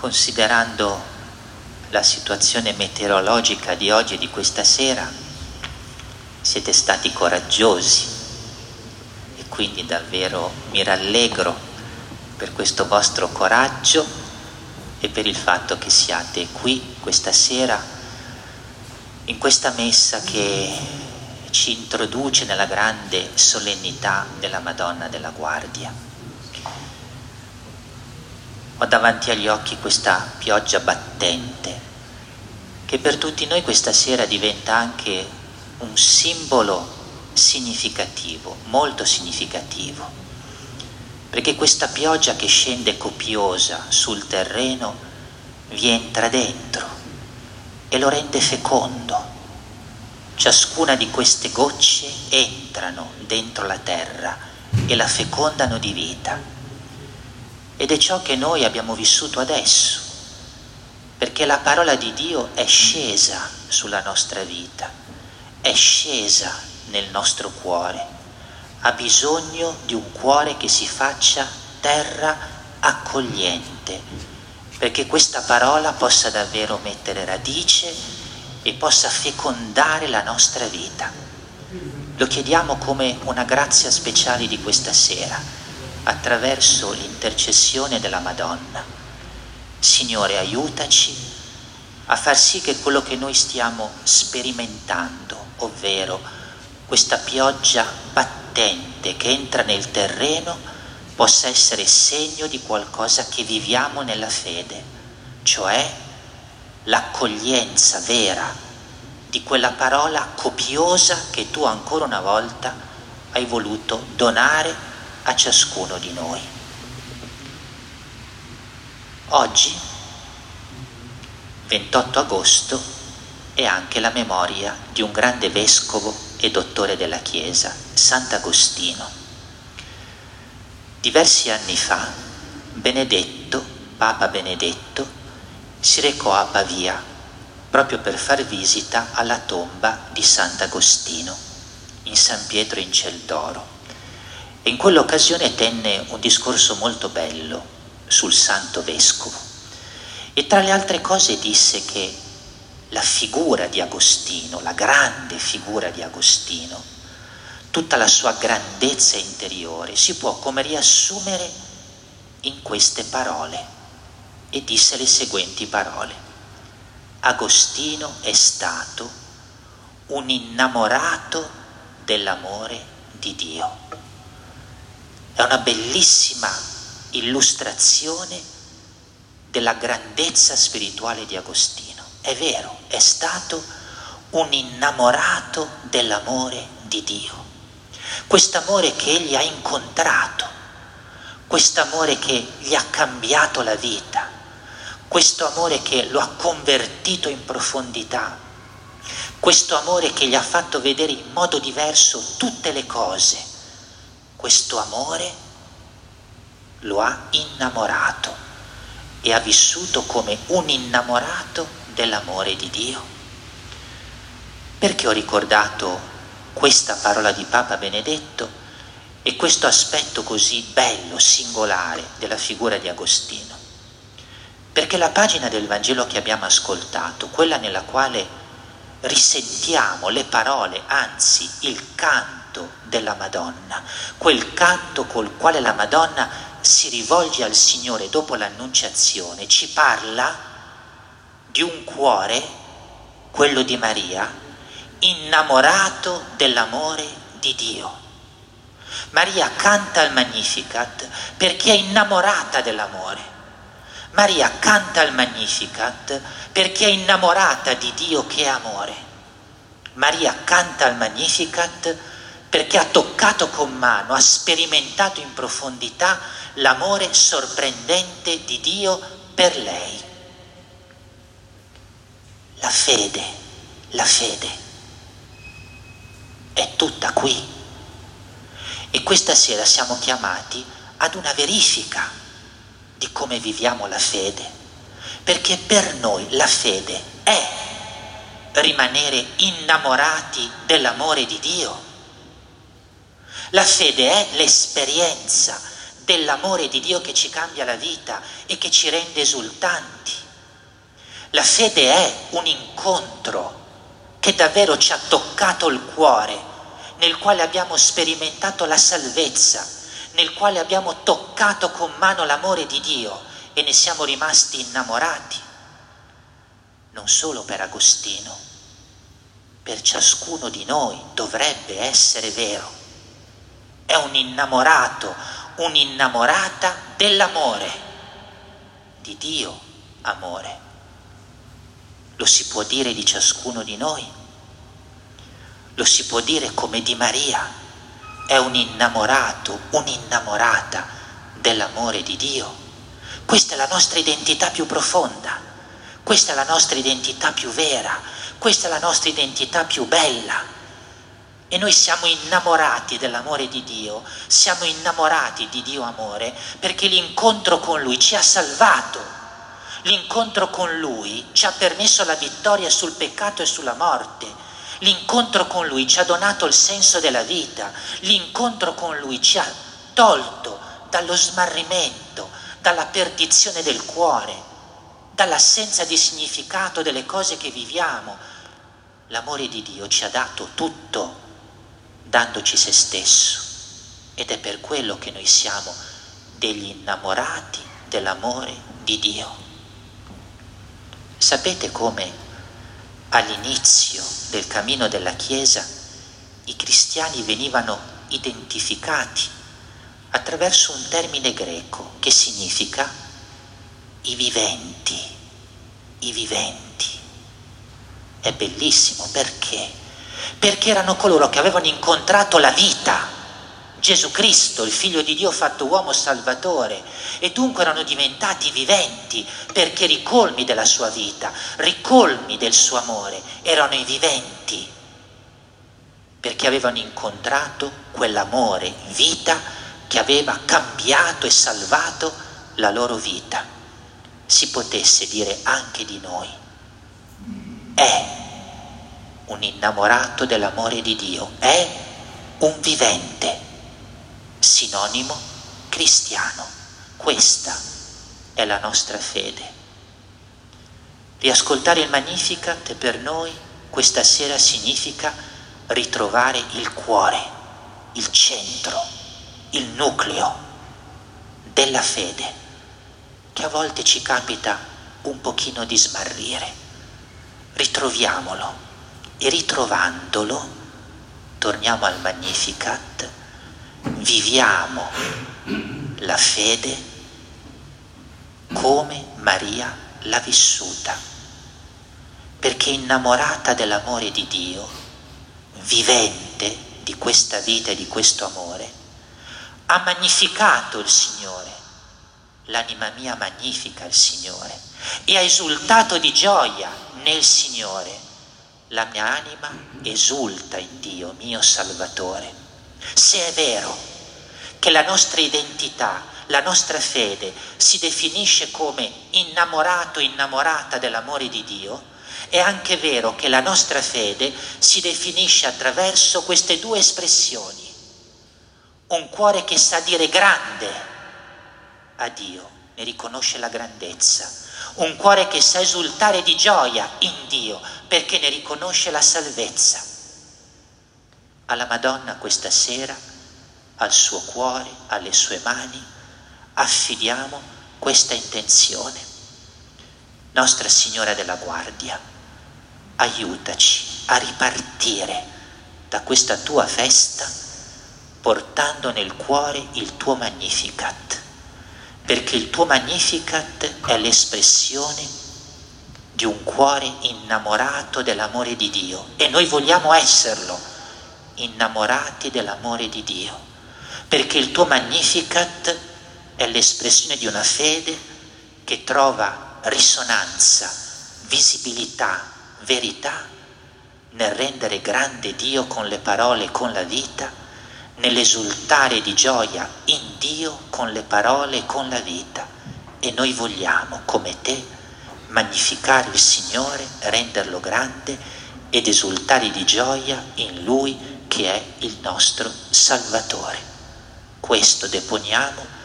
considerando la situazione meteorologica di oggi e di questa sera, siete stati coraggiosi e quindi davvero mi rallegro per questo vostro coraggio e per il fatto che siate qui questa sera in questa messa che ci introduce nella grande solennità della Madonna della Guardia. Ho davanti agli occhi questa pioggia battente che per tutti noi questa sera diventa anche un simbolo significativo, molto significativo, perché questa pioggia che scende copiosa sul terreno vi entra dentro e lo rende fecondo. Ciascuna di queste gocce entrano dentro la terra e la fecondano di vita. Ed è ciò che noi abbiamo vissuto adesso, perché la parola di Dio è scesa sulla nostra vita, è scesa nel nostro cuore, ha bisogno di un cuore che si faccia terra accogliente, perché questa parola possa davvero mettere radice e possa fecondare la nostra vita. Lo chiediamo come una grazia speciale di questa sera, attraverso l'intercessione della Madonna. Signore, aiutaci a far sì che quello che noi stiamo sperimentando, ovvero questa pioggia battente che entra nel terreno, possa essere segno di qualcosa che viviamo nella fede, cioè l'accoglienza vera di quella parola copiosa che tu ancora una volta hai voluto donare a ciascuno di noi. Oggi, 28 agosto, è anche la memoria di un grande vescovo e dottore della Chiesa, Sant'Agostino. Diversi anni fa, Benedetto, Papa Benedetto, si recò a Pavia proprio per far visita alla tomba di Sant'Agostino, in San Pietro in Ciel d'Oro. E in quell'occasione tenne un discorso molto bello sul Santo Vescovo e tra le altre cose disse che la figura di Agostino, la grande figura di Agostino, tutta la sua grandezza interiore si può come riassumere in queste parole, e disse le seguenti parole: Agostino è stato un innamorato dell'amore di Dio. È una bellissima illustrazione della grandezza spirituale di Agostino. È vero, è stato un innamorato dell'amore di Dio. Quest'amore che egli ha incontrato, quest'amore che gli ha cambiato la vita, questo amore che lo ha convertito in profondità, questo amore che gli ha fatto vedere in modo diverso tutte le cose. Questo amore lo ha innamorato e ha vissuto come un innamorato dell'amore di Dio. Perché ho ricordato questa parola di Papa Benedetto e questo aspetto così bello, singolare della figura di Agostino? Perché la pagina del Vangelo che abbiamo ascoltato, quella nella quale risentiamo le parole, anzi il canto della Madonna, quel canto col quale la Madonna si rivolge al Signore dopo l'Annunciazione, ci parla di un cuore, quello di Maria, innamorato dell'amore di Dio. Maria canta il Magnificat perché è innamorata dell'amore. Maria canta il Magnificat perché è innamorata di Dio che è amore. Maria canta il Magnificat perché ha toccato con mano, ha sperimentato in profondità l'amore sorprendente di Dio per lei. La fede è tutta qui. E questa sera siamo chiamati ad una verifica di come viviamo la fede, perché per noi la fede è rimanere innamorati dell'amore di Dio. La fede è l'esperienza dell'amore di Dio che ci cambia la vita e che ci rende esultanti. La fede è un incontro che davvero ci ha toccato il cuore, nel quale abbiamo sperimentato la salvezza, nel quale abbiamo toccato con mano l'amore di Dio e ne siamo rimasti innamorati. Non solo per Agostino, per ciascuno di noi dovrebbe essere vero. È un innamorato, un'innamorata dell'amore, di Dio amore. Lo si può dire di ciascuno di noi, lo si può dire come di Maria, è un innamorato, un'innamorata dell'amore di Dio. Questa è la nostra identità più profonda, questa è la nostra identità più vera, questa è la nostra identità più bella. E noi siamo innamorati dell'amore di Dio, siamo innamorati di Dio amore, perché l'incontro con Lui ci ha salvato. L'incontro con Lui ci ha permesso la vittoria sul peccato e sulla morte. L'incontro con Lui ci ha donato il senso della vita. L'incontro con Lui ci ha tolto dallo smarrimento, dalla perdizione del cuore, dall'assenza di significato delle cose che viviamo. L'amore di Dio ci ha dato tutto, dandoci se stesso. Ed è per quello che noi siamo degli innamorati dell'amore di Dio. Sapete come all'inizio del cammino della Chiesa i cristiani venivano identificati attraverso un termine greco che significa i viventi, i viventi. È bellissimo, perché? Perché erano coloro che avevano incontrato la vita, Gesù Cristo, il Figlio di Dio fatto uomo Salvatore, e dunque erano diventati viventi, perché ricolmi della sua vita, ricolmi del suo amore, erano i viventi, perché avevano incontrato quell'amore, vita, che aveva cambiato e salvato la loro vita. Si potesse dire anche di noi, è un innamorato dell'amore di Dio, è un vivente, sinonimo cristiano. Questa è la nostra fede. Riascoltare il Magnificat per noi questa sera significa ritrovare il cuore, il centro, il nucleo della fede, che a volte ci capita un pochino di smarrire. Ritroviamolo e ritrovandolo torniamo al Magnificat, viviamo la fede come Maria l'ha vissuta, perché innamorata dell'amore di Dio, vivente di questa vita e di questo amore, ha magnificato il Signore. L'anima mia magnifica il Signore e ha esultato di gioia nel Signore. La mia anima esulta in Dio, mio Salvatore. Se è vero che la nostra identità, la nostra fede si definisce come innamorato, innamorata dell'amore di Dio, è anche vero che la nostra fede si definisce attraverso queste due espressioni. Un cuore che sa dire grande a Dio, ne riconosce la grandezza. Un cuore che sa esultare di gioia in Dio, perché ne riconosce la salvezza. Alla Madonna questa sera, al suo cuore, alle sue mani, affidiamo questa intenzione. Nostra Signora della Guardia, aiutaci a ripartire da questa tua festa portando nel cuore il tuo Magnificat, perché il tuo Magnificat è l'espressione di un cuore innamorato dell'amore di Dio, e noi vogliamo esserlo, innamorati dell'amore di Dio, perché il tuo Magnificat è l'espressione di una fede che trova risonanza, visibilità, verità nel rendere grande Dio con le parole e con la vita, nell'esultare di gioia in Dio con le parole e con la vita. E noi vogliamo, come te, magnificare il Signore, renderlo grande ed esultare di gioia in Lui che è il nostro Salvatore. Questo deponiamo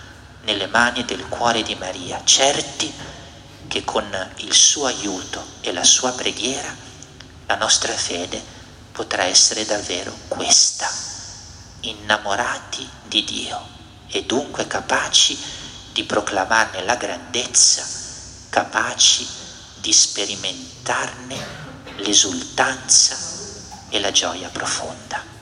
nelle mani del cuore di Maria, certi che con il suo aiuto e la sua preghiera la nostra fede potrà essere davvero questa: innamorati di Dio e dunque capaci di proclamarne la grandezza, capaci di sperimentarne l'esultanza e la gioia profonda.